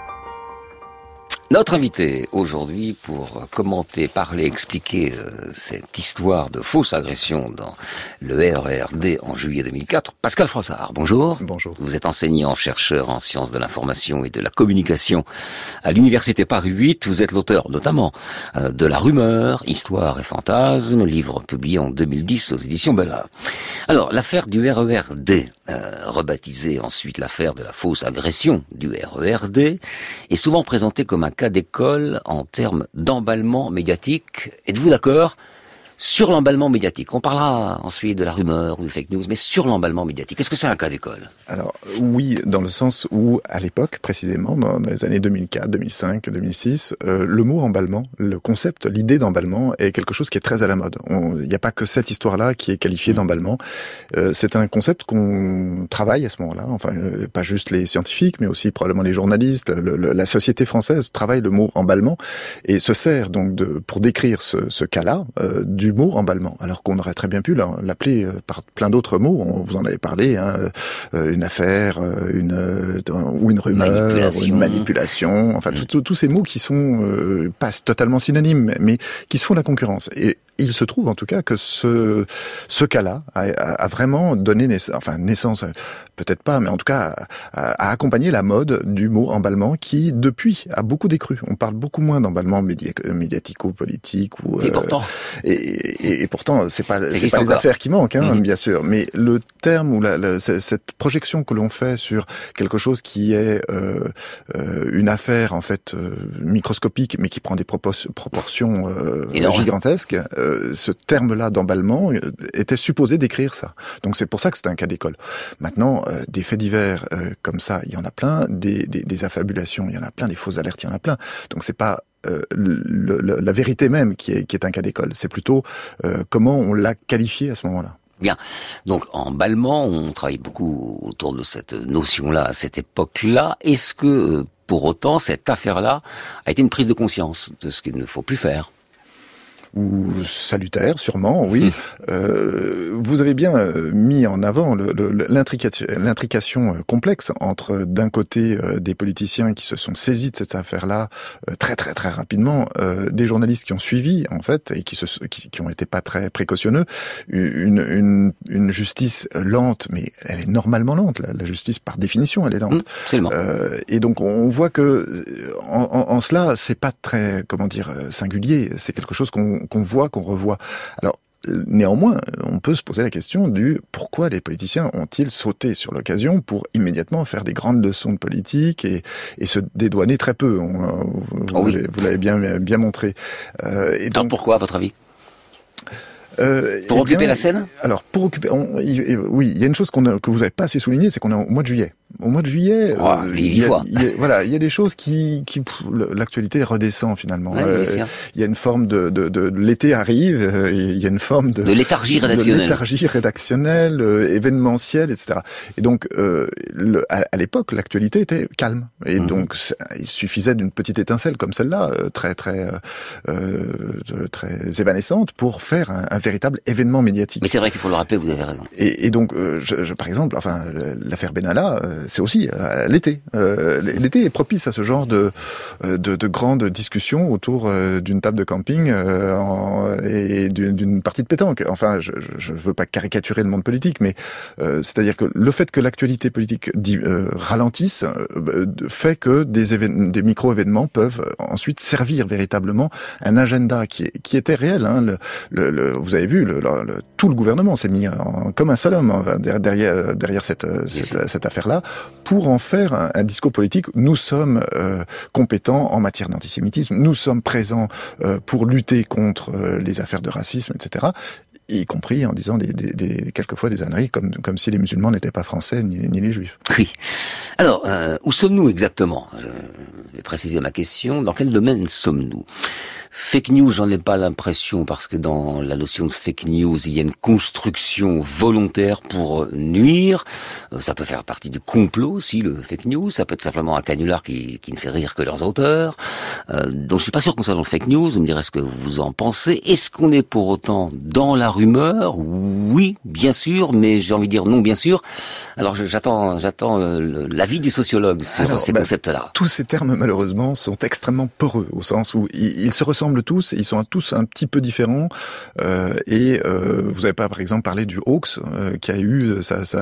Notre invité aujourd'hui pour commenter, parler, expliquer cette histoire de fausse agression dans le RERD en juillet 2004, Pascal Frossard. Bonjour. Bonjour. Vous êtes enseignant, chercheur en sciences de l'information et de la communication à l'Université Paris 8. Vous êtes l'auteur notamment de La Rumeur, Histoire et Fantasmes, livre publié en 2010 aux éditions Belin. Alors, l'affaire du RERD, rebaptisée ensuite l'affaire de la fausse agression du RERD, est souvent présentée comme un cas d'école en termes d'emballement médiatique. Êtes-vous d'accord sur l'emballement médiatique? On parlera ensuite de la rumeur ou de fake news, mais sur l'emballement médiatique, est-ce que c'est un cas d'école? Alors oui, dans le sens où, à l'époque, précisément, dans les années 2004, 2005, 2006, le mot emballement, le concept, l'idée d'emballement est quelque chose qui est très à la mode. Il n'y a pas que cette histoire-là qui est qualifiée d'emballement. C'est un concept qu'on travaille à ce moment-là, enfin, pas juste les scientifiques, mais aussi probablement les journalistes, la société française travaille le mot emballement et se sert donc pour décrire ce cas-là, du mot emballement, alors qu'on aurait très bien pu l'appeler par plein d'autres mots. Vous en avez parlé, hein, une affaire, ou une rumeur, ou une manipulation. Enfin, tous ces mots qui sont pas totalement synonymes, mais qui se font la concurrence. Et il se trouve en tout cas que ce cas-là a vraiment donné naissance, peut-être pas, mais en tout cas a accompagné la mode du mot emballement qui, depuis, a beaucoup décru. On parle beaucoup moins d'emballement médiatico-politique ou et pourtant c'est pas les affaires qui manquent, bien sûr, mais le terme ou cette projection que l'on fait sur quelque chose qui est une affaire en fait microscopique, mais qui prend des proportions gigantesques. Ce terme-là d'emballement était supposé décrire ça. Donc c'est pour ça que c'est un cas d'école. Maintenant, des faits divers comme ça, il y en a plein, des affabulations, il y en a plein, des fausses alertes, il y en a plein. Donc c'est pas la vérité même qui est un cas d'école. C'est plutôt comment on l'a qualifié à ce moment-là. Bien. Donc, emballement, on travaille beaucoup autour de cette notion-là, à cette époque-là. Est-ce que, pour autant, cette affaire-là a été une prise de conscience de ce qu'il ne faut plus faire ? Ou salutaire, sûrement, oui. Vous avez bien mis en avant l'intrication complexe entre, d'un côté, des politiciens qui se sont saisis de cette affaire-là très très très rapidement, des journalistes qui ont suivi, en fait, et qui ont été pas très précautionneux, une justice lente, mais elle est normalement lente. La justice, par définition, elle est lente. Et donc, on voit que, en cela, c'est pas très, singulier. C'est quelque chose qu'on voit, qu'on revoit. Alors, néanmoins, on peut se poser la question du pourquoi les politiciens ont-ils sauté sur l'occasion pour immédiatement faire des grandes leçons de politique et se dédouaner très peu. Vous l'avez bien montré. Donc, pourquoi, à votre avis ? Pour occuper la scène ? Alors, pour occuper... oui, il y a une chose que vous n'avez pas assez souligné, c'est qu'on est au mois de juillet. Au mois de juillet, il y a des choses qui l'actualité redescend finalement. Il y a une forme de l'été arrive, il y a une forme de léthargie rédactionnelle, événementielle, etc. Et donc, à l'époque, l'actualité était calme. Et donc, il suffisait d'une petite étincelle comme celle-là, très évanescente, pour faire un véritable événement médiatique. Mais c'est vrai qu'il faut le rappeler, vous avez raison. Et donc, par exemple, l'affaire Benalla, c'est aussi l'été. L'été est propice à ce genre de grandes discussions autour d'une table de camping et d'une partie de pétanque. Enfin, je veux pas caricaturer le monde politique, mais c'est-à-dire que le fait que l'actualité politique ralentisse fait que des micro-événements peuvent ensuite servir véritablement un agenda qui était réel. Vous avez vu, tout le gouvernement s'est mis comme un seul homme derrière cette affaire-là, pour en faire un discours politique. Nous sommes compétents en matière d'antisémitisme, nous sommes présents pour lutter contre les affaires de racisme, etc., y compris en disant quelquefois des âneries, comme si les musulmans n'étaient pas français ni les juifs. Oui. Alors, où sommes-nous exactement ? Je vais préciser ma question. Dans quel domaine sommes-nous ? Fake news, j'en ai pas l'impression, parce que dans la notion de fake news, il y a une construction volontaire pour nuire. Ça peut faire partie du complot aussi, le fake news. Ça peut être simplement un canular qui ne fait rire que leurs auteurs. Donc je suis pas sûr qu'on soit dans le fake news. Vous me direz ce que vous en pensez. Est-ce qu'on est pour autant dans la rumeur ? Oui, bien sûr, mais j'ai envie de dire non, bien sûr. Alors j'attends l'avis du sociologue sur ces concepts-là. Tous ces termes, malheureusement, sont extrêmement poreux, au sens où ils se ressemblent tous, ils sont tous un petit peu différents. Vous n'avez pas, par exemple, parlé du hoax qui a eu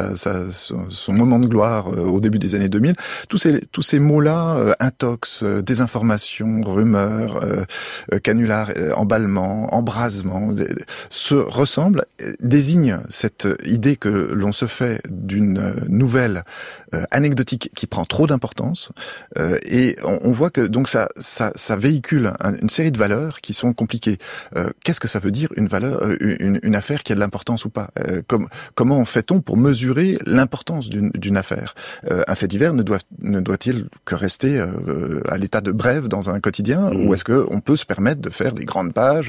son moment de gloire au début des années 2000. Tous ces mots-là, intox, désinformation, rumeur, canular, emballement, embrasement, se ressemblent, désignent cette idée que l'on se fait d'une nouvelle anecdotique qui prend trop d'importance, et on voit que donc ça véhicule une série de valeurs qui sont compliquées. Qu'est-ce que ça veut dire une valeur, une affaire qui a de l'importance ou pas ? Comment fait-on pour mesurer l'importance d'une affaire ? Un fait divers ne doit-il que rester à l'état de brève dans un quotidien, ou est-ce qu'on peut se permettre de faire des grandes pages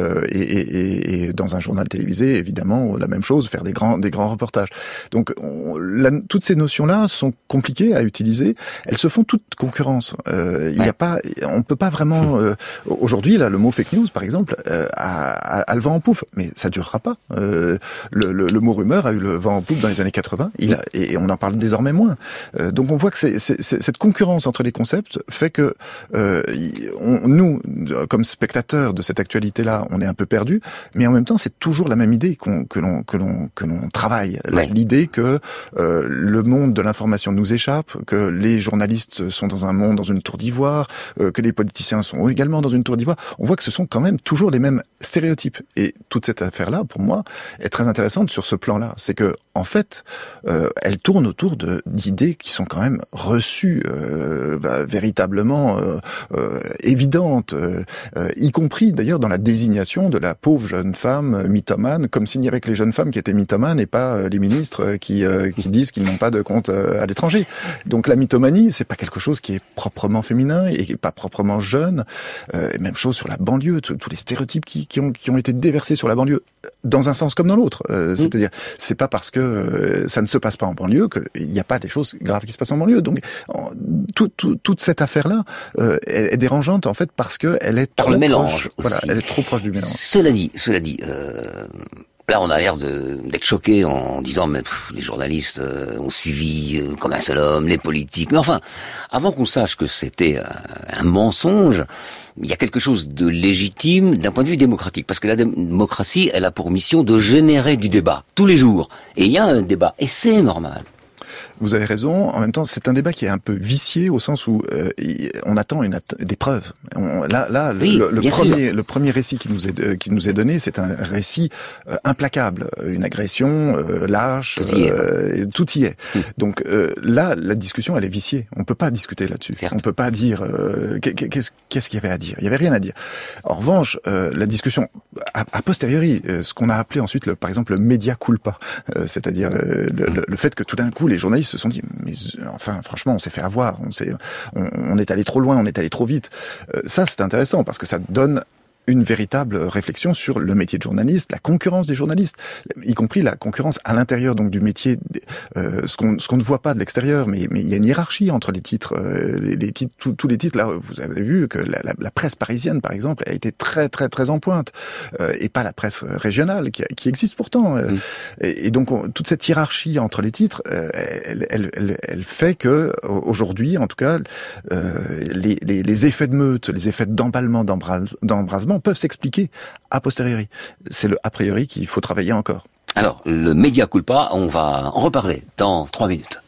et dans un journal télévisé, évidemment, la même chose, faire des grands reportages. Donc toutes ces notions-là sont compliquées à utiliser. Elles se font toutes concurrence. On peut pas vraiment aujourd'hui aujourd'hui, là, le mot fake news, par exemple, a le vent en poupe, mais ça durera pas. Le mot rumeur a eu le vent en poupe dans les années 80, et on en parle désormais moins. Donc on voit que cette concurrence entre les concepts fait que nous, comme spectateurs de cette actualité-là, on est un peu perdus, mais en même temps, c'est toujours la même idée que l'on travaille. Ouais. L'idée que le monde de l'information nous échappe, que les journalistes sont dans un monde, dans une tour d'ivoire, que les politiciens sont également dans une tour d'ivoire. On voit que ce sont quand même toujours les mêmes stéréotypes. Et toute cette affaire-là, pour moi, est très intéressante sur ce plan-là. C'est que, en fait, elle tourne autour d'idées qui sont quand même reçues véritablement évidentes, y compris d'ailleurs dans la désignation de la pauvre jeune femme mythomane, comme s'il n'y avait que les jeunes femmes qui étaient mythomanes et pas les ministres qui disent qu'ils n'ont pas de compte à l'étranger. Donc la mythomanie, c'est pas quelque chose qui est proprement féminin et pas proprement jeune. Et même chose sur la banlieue, tous les stéréotypes qui ont été déversés sur la banlieue, dans un sens comme dans l'autre. C'est-à-dire, c'est pas parce que ça ne se passe pas en banlieue qu'il n'y a pas des choses graves qui se passent en banlieue. Donc toute cette affaire-là est dérangeante en fait parce que elle est trop proche. Voilà, elle est trop proche du mélange. Cela dit. Là, on a l'air d'être choqués en disant mais les journalistes ont suivi comme un seul homme, les politiques. Mais enfin, avant qu'on sache que c'était un mensonge, il y a quelque chose de légitime d'un point de vue démocratique. Parce que la démocratie, elle a pour mission de générer du débat tous les jours. Et il y a un débat, et c'est normal. Vous avez raison. En même temps, c'est un débat qui est un peu vicié au sens où on attend des preuves. Le premier récit qui nous est donné, c'est un récit implacable, une agression lâche, tout y est. Donc là, la discussion, elle est viciée. On peut pas discuter là-dessus. Certes. On peut pas dire qu'est-ce qu'il y avait à dire. Il y avait rien à dire. En revanche, la discussion a posteriori, ce qu'on a appelé ensuite, par exemple, le média culpa, c'est-à-dire le fait que tout d'un coup, les journalistes se sont dit, mais enfin, franchement, on s'est fait avoir, on est allé trop loin, on est allé trop vite. Ça, c'est intéressant parce que ça donne une véritable réflexion sur le métier de journaliste, la concurrence des journalistes, y compris la concurrence à l'intérieur donc du métier, ce qu'on ne voit pas de l'extérieur, mais il y a une hiérarchie entre les titres, tous les titres. Là, vous avez vu que la presse parisienne, par exemple, a été très très très en pointe, et pas la presse régionale qui existe pourtant. Et donc toute cette hiérarchie entre les titres, elle fait que aujourd'hui, en tout cas, les effets de meute, les effets d'emballement, d'embrasement peuvent s'expliquer a posteriori. C'est le a priori qu'il faut travailler encore. Alors, le média culpa, on va en reparler dans 3 minutes.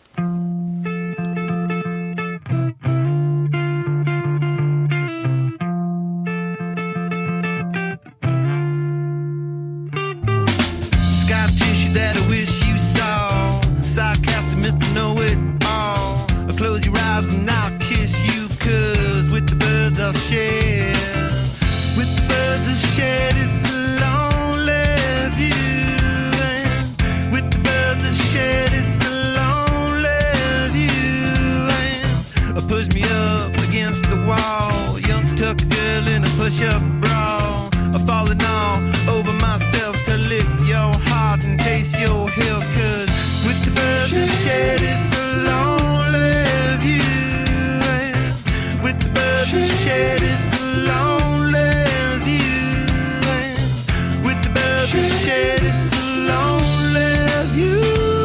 Push-up bra, falling all over myself to lick your heart and taste your heel. 'Cause with the birds that shed, it's a lonely view. And with the birds that shed, it's a lonely view. And with the birds that shed, it's a lonely view.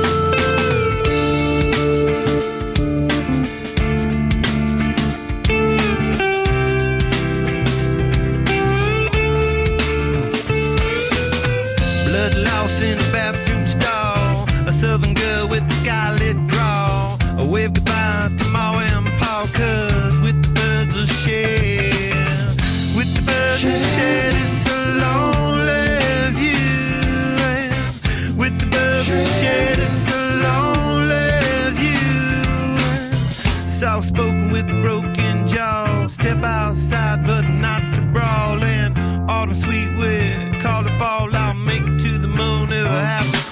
In a bathroom stall, a southern girl with a scarlet draw, a wave goodbye to Ma and Pa, 'cause with the birds of shed, with the birds of shed, it's a lonely view. And with the birds of shed, it's a lonely view. Soft spoken with a broken jaw, step outside but not to brawl. And autumn sweet wind, call it fall, I'll make it to the moon if I have to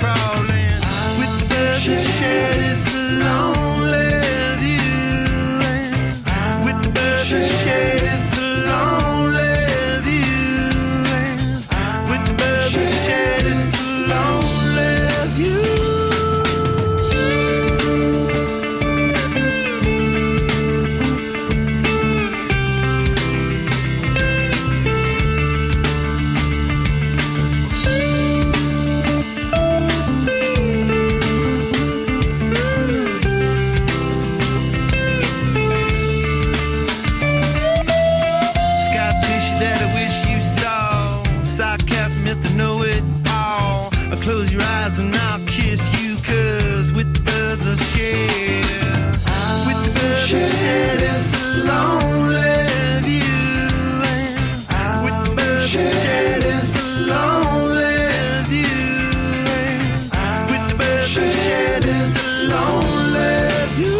close your eyes and I'll kiss you, 'cause with the birds of shed, with the birds of shed, it's a lonely view, and with the birds of shed, it's a lonely view, and with the birds of shed, it's a lonely view.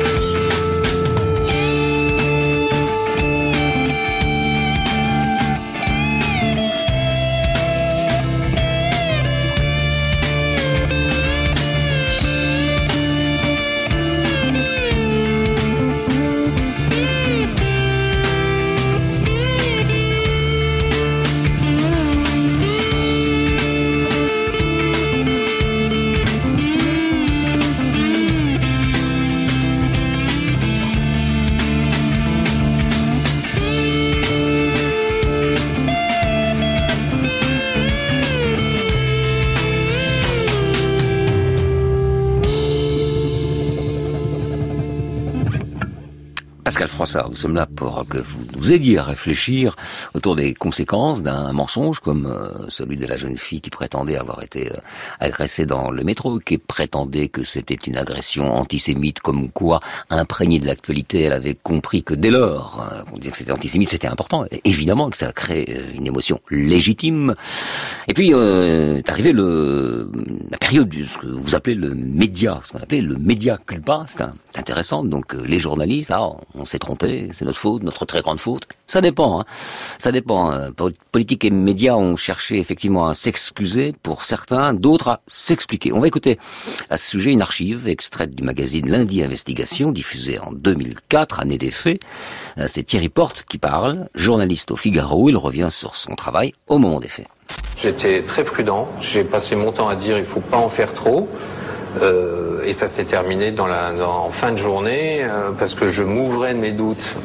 Pascal Froissart, nous sommes là pour que vous nous aidiez à réfléchir autour des conséquences d'un mensonge comme celui de la jeune fille qui prétendait avoir été agressée dans le métro, qui prétendait que c'était une agression antisémite, comme quoi, imprégnée de l'actualité, elle avait compris que dès lors qu'on disait que c'était antisémite, c'était important. Et évidemment que ça crée une émotion légitime. Et puis est arrivé la période de ce que vous appelez le média, ce qu'on appelait le média culpa. C'est intéressant. Donc les journalistes, on s'est trompé, c'est notre faute, notre très grande faute. Ça dépend. Ça dépend. Politique et médias ont cherché effectivement à s'excuser pour certains, d'autres à s'expliquer. On va écouter à ce sujet une archive extraite du magazine Lundi Investigation, diffusée en 2004, année des faits. C'est Thierry Porte qui parle, journaliste au Figaro. Il revient sur son travail au moment des faits. J'étais très prudent. J'ai passé mon temps à dire il faut pas en faire trop. Et ça s'est terminé en fin de journée parce que je m'ouvrais de mes doutes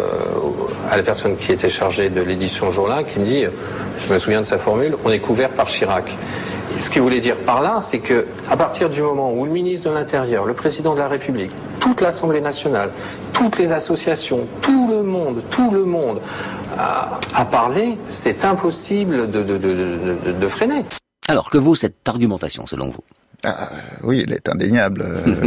à la personne qui était chargée de l'édition ce jour-là, qui me dit, je me souviens de sa formule, on est couvert par Chirac. Et ce qu'il voulait dire par là, c'est que à partir du moment où le ministre de l'Intérieur, le président de la République, toute l'Assemblée nationale, toutes les associations, tout le monde a parlé, c'est impossible de freiner. Alors, que vaut cette argumentation selon vous ? Oui, elle est indéniable.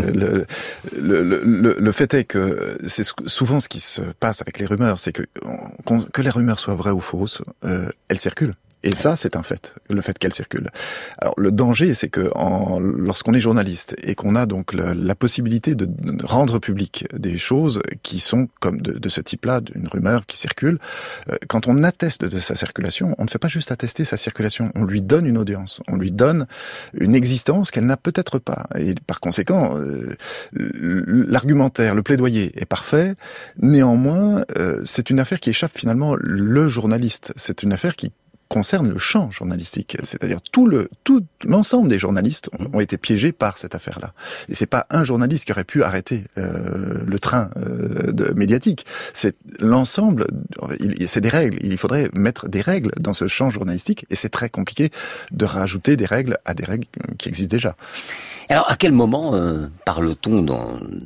Le fait est que c'est souvent ce qui se passe avec les rumeurs, c'est que les rumeurs soient vraies ou fausses, elles circulent. Et ça, c'est un fait, le fait qu'elle circule. Alors, le danger, c'est que lorsqu'on est journaliste et qu'on a donc la possibilité de rendre public des choses qui sont comme de ce type-là, d'une rumeur qui circule, quand on atteste de sa circulation, on ne fait pas juste attester sa circulation, on lui donne une audience, on lui donne une existence qu'elle n'a peut-être pas. Et par conséquent, l'argumentaire, le plaidoyer est parfait. Néanmoins, c'est une affaire qui échappe finalement le journaliste. C'est une affaire qui concerne le champ journalistique, c'est-à-dire tout l'ensemble des journalistes ont été piégés par cette affaire-là. Et c'est pas un journaliste qui aurait pu arrêter le train médiatique. C'est l'ensemble. C'est des règles. Il faudrait mettre des règles dans ce champ journalistique, et c'est très compliqué de rajouter des règles à des règles qui existent déjà. Alors, à quel moment parle-t-on d'emballement ?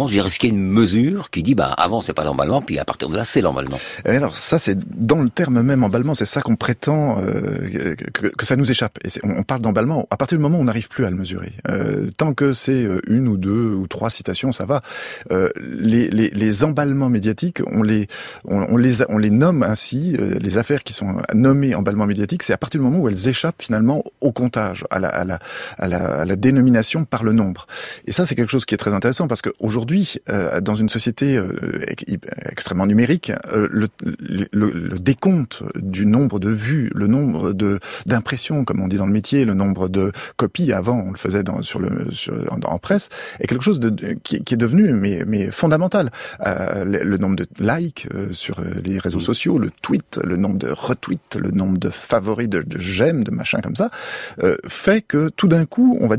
Je dirais, est-ce qu'il y a une mesure qui dit, avant c'est pas l'emballement, puis à partir de là c'est l'emballement ? Et alors ça, c'est dans le terme même emballement, c'est ça qu'on prétend que ça nous échappe. Et on parle d'emballement à partir du moment où on n'arrive plus à le mesurer. Tant que c'est une ou deux ou trois citations, ça va. Les emballements médiatiques, on les nomme ainsi. Les affaires qui sont nommées emballements médiatiques, c'est à partir du moment où elles échappent finalement au comptage, à la dénomination par le nombre. Et ça, c'est quelque chose qui est très intéressant parce qu'aujourd'hui, dans une société extrêmement numérique, le décompte du nombre de vues, le nombre d'impressions, comme on dit dans le métier, le nombre de copies, avant on le faisait en presse, est quelque chose qui est devenu mais fondamental. Le nombre de likes sur les réseaux sociaux, le tweet, le nombre de retweets, le nombre de favoris, de j'aime, de machin comme ça, fait que tout d'un coup on va dire mais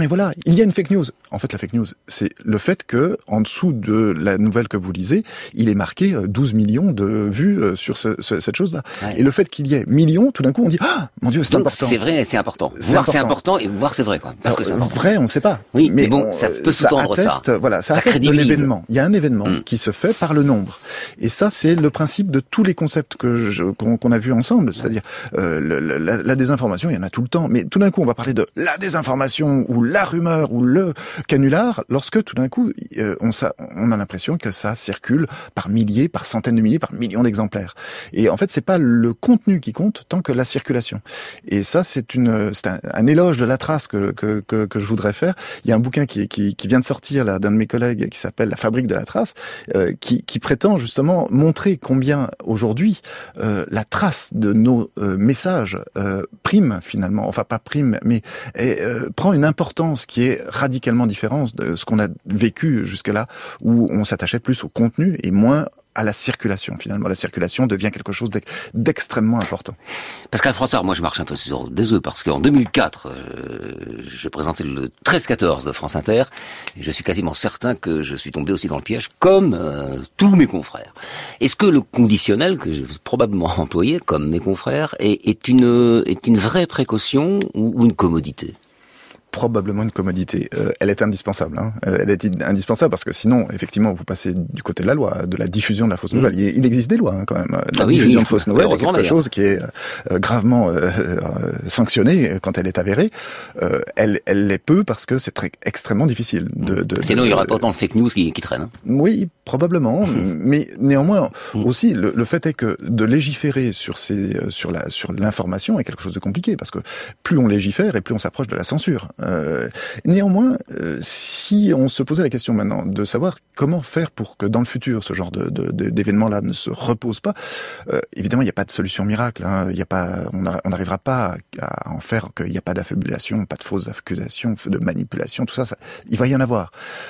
mais voilà, il y a une fake news. En fait, la fake news, c'est le fait que, en dessous de la nouvelle que vous lisez, il est marqué 12 millions de vues sur cette chose-là. Ouais. Et le fait qu'il y ait millions, tout d'un coup, on dit, ah, mon Dieu, c'est donc, important. C'est vrai, c'est important. Voir c'est important et voir c'est vrai, quoi. Parce que c'est important. Vrai, on ne sait pas. Oui, mais bon, ça peut sous-tendre ça. Voilà, ça atteste de l'événement. Il y a un événement qui se fait par le nombre. Et ça, c'est le principe de tous les concepts qu'on a vus ensemble. C'est-à-dire, la désinformation, il y en a tout le temps. Mais tout d'un coup, on va parler de la désinformation ou la rumeur ou le canular, lorsque tout d'un coup, on a l'impression que ça circule par milliers, par centaines de milliers, par millions d'exemplaires. Et en fait, c'est pas le contenu qui compte tant que la circulation. Et ça, c'est un éloge de la trace que je voudrais faire. Il y a un bouquin qui vient de sortir là d'un de mes collègues qui s'appelle La fabrique de la trace, qui prétend justement montrer combien aujourd'hui la trace de nos messages prime finalement, enfin pas prime, mais prend une importance qui est radicalement différente de ce qu'on a vécu jusque-là, où on s'attachait plus au contenu et moins à la circulation. Finalement, la circulation devient quelque chose d'extrêmement important. Pascal Froissart, moi je marche un peu sur des œufs, parce qu'en 2004, je présentais le 13-14 de France Inter, et je suis quasiment certain que je suis tombé aussi dans le piège, comme tous mes confrères. Est-ce que le conditionnel, que j'ai probablement employé, comme mes confrères, est une vraie précaution ou une commodité ? Probablement une commodité. Elle est indispensable. Elle est indispensable parce que sinon, effectivement, vous passez du côté de la loi, de la diffusion de la fausse nouvelle. Il existe des lois quand même. La diffusion de fausses nouvelles est quelque chose qui est gravement sanctionné quand elle est avérée. Elle l'est peu parce que c'est extrêmement difficile. Sinon, il n'y aura pas autant de fake news qui traînent. Oui, probablement. Mais néanmoins, aussi, le fait est que de légiférer sur l'information est quelque chose de compliqué parce que plus on légifère et plus on s'approche de la censure. Néanmoins, si on se posait la question maintenant de savoir comment faire pour que dans le futur ce genre d'événements-là ne se repose pas, évidemment il n'y a pas de solution miracle. On n'arrivera pas à en faire qu'il n'y a pas d'affabulation, pas de fausses accusations, de manipulation, tout ça, il va y en avoir.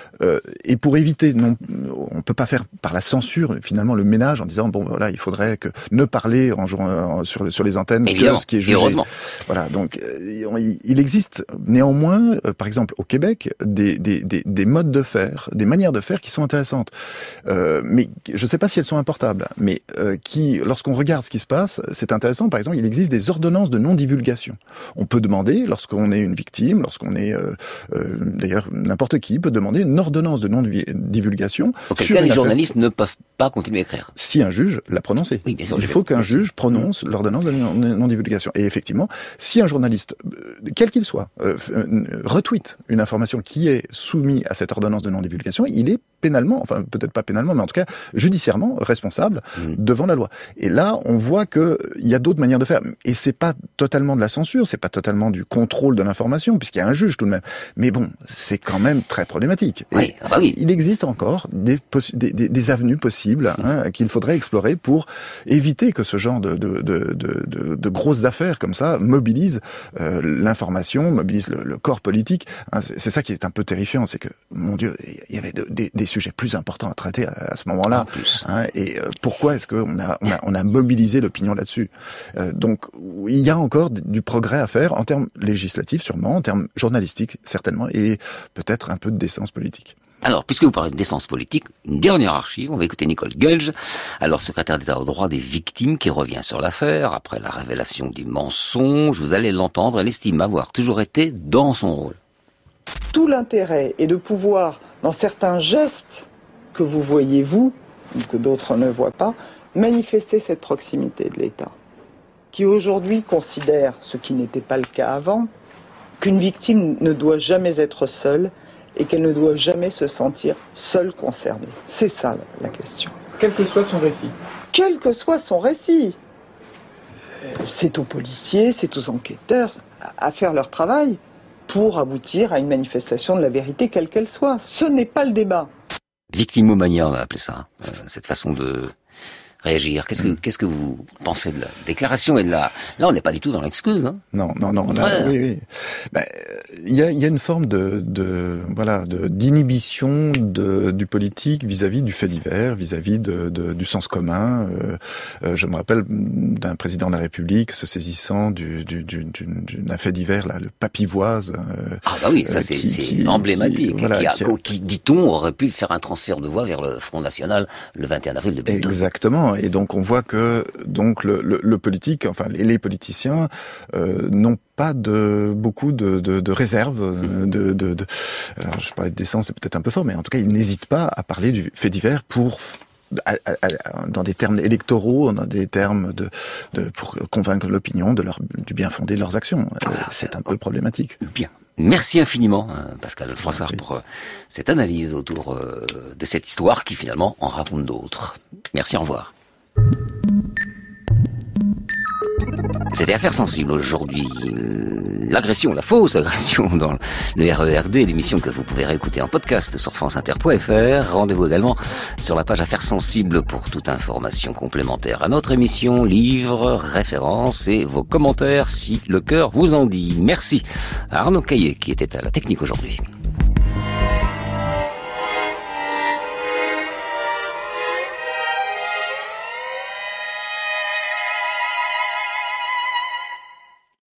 Et pour éviter, on peut pas faire par la censure finalement le ménage en disant bon voilà il faudrait que ne parler sur les antennes que ce qui est jugé. Heureusement. Voilà donc il existe néanmoins par exemple au Québec des modes de faire, des manières de faire qui sont intéressantes, mais je ne sais pas si elles sont importables, mais qui lorsqu'on regarde ce qui se passe, c'est intéressant. Par exemple, il existe des ordonnances de non-divulgation. On peut demander lorsqu'on est une victime, lorsqu'on est d'ailleurs n'importe qui peut demander une ordonnance de non-divulgation. Auquel cas les journalistes ne peuvent pas continuer à écrire. Si un juge l'a prononcé. Oui, bien sûr, il faut qu'un juge prononce l'ordonnance de non-divulgation. Et effectivement, si un journaliste, quel qu'il soit, retweet une information qui est soumise à cette ordonnance de non-divulgation, il est pénalement, enfin peut-être pas pénalement, mais en tout cas judiciairement responsable devant la loi. Et là, on voit que il y a d'autres manières de faire. Et c'est pas totalement de la censure, c'est pas totalement du contrôle de l'information, puisqu'il y a un juge tout de même. Mais bon, c'est quand même très problématique. Oui, oui. Il existe encore des avenues possibles qu'il faudrait explorer pour éviter que ce genre de grosses affaires comme ça mobilisent l'information, mobilisent le corps politique. C'est ça qui est un peu terrifiant, c'est que, mon Dieu, il y avait des sujets plus importants à traiter à ce moment-là. Et pourquoi est-ce qu'on a mobilisé l'opinion là-dessus? Donc, il y a encore du progrès à faire en termes législatifs, sûrement, en termes journalistiques, certainement, et peut-être un peu de décence politique. Alors, puisque vous parlez de décence politique, une dernière archive, on va écouter Nicole Gage, alors secrétaire d'État aux droits des victimes, qui revient sur l'affaire après la révélation du mensonge. Vous allez l'entendre, elle estime avoir toujours été dans son rôle. Tout l'intérêt est de pouvoir, dans certains gestes que vous voyez vous, ou que d'autres ne voient pas, manifester cette proximité de l'État, qui aujourd'hui considère, ce qui n'était pas le cas avant, qu'une victime ne doit jamais être seule et qu'elle ne doit jamais se sentir seule concernée. C'est ça la question. Quel que soit son récit. Quel que soit son récit. C'est aux policiers, c'est aux enquêteurs à faire leur travail pour aboutir à une manifestation de la vérité, quelle qu'elle soit. Ce n'est pas le débat. Victimomania, on a appelé ça, cette façon de réagir. Qu'est-ce que vous pensez de la déclaration et de la... Là, on n'est pas du tout dans l'excuse. Hein. Non. Oui. Il y a une forme d'inhibition du politique vis-à-vis du fait divers, vis-à-vis du sens commun. Je me rappelle d'un président de la République se saisissant d'un fait divers, là, le Papivoise. Ça c'est emblématique. Qui, dit-on, aurait pu faire un transfert de voix vers le Front National le 21 avril 2002. Exactement. Et donc on voit que le politique, enfin les politiciens n'ont pas beaucoup de réserves. Alors je parlais de décence, c'est peut-être un peu fort, mais en tout cas ils n'hésitent pas à parler du fait divers dans des termes électoraux, dans des termes pour convaincre l'opinion du bien fondé de leurs actions. C'est un peu problématique. Bien. Merci infiniment, Pascal Froissart, pour cette analyse autour de cette histoire qui finalement en raconte d'autres. Merci, au revoir. C'était Affaires sensibles aujourd'hui. L'agression, la fausse agression dans le RERD, l'émission que vous pouvez réécouter en podcast sur franceinter.fr. Rendez-vous également sur la page Affaires sensibles pour toute information complémentaire à notre émission, livres, références et vos commentaires si le cœur vous en dit. Merci à Arnaud Caillé qui était à la technique aujourd'hui.